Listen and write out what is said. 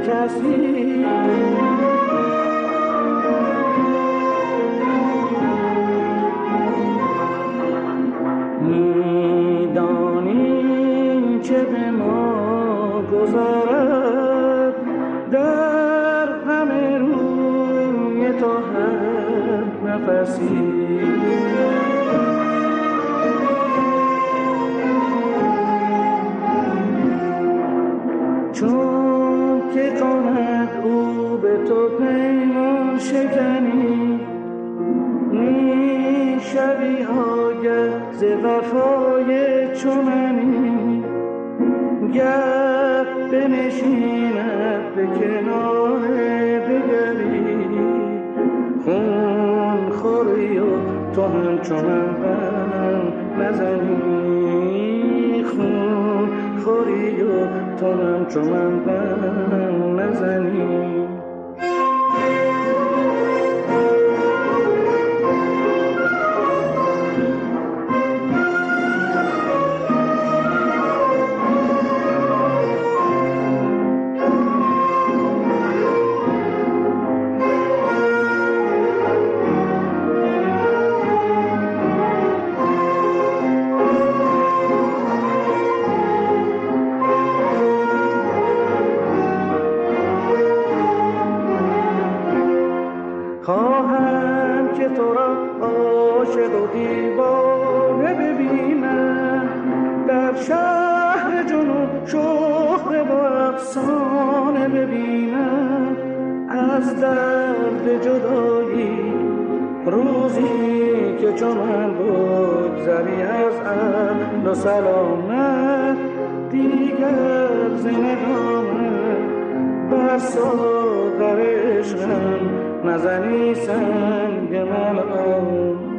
کسی میدانی که به ما گذارد در غم روی تو هر نفسی چون که کند او به تو پیمان شکنی می شوی آگه ز وفای چنانی گر بنشیند به کنار دگری خون خوری و تو همچنان بر نزنی خون خوری و تو همچنان بر نزنی خواهم که تو را عاشق و دیوانه ببینم در شهر جنون شهره و افسانه ببینم از درد جدایی روزی که چون من بگذری از اهل و سلامت دیگر زندگانم بر ساغر عشقم نزنی سنگ ملعون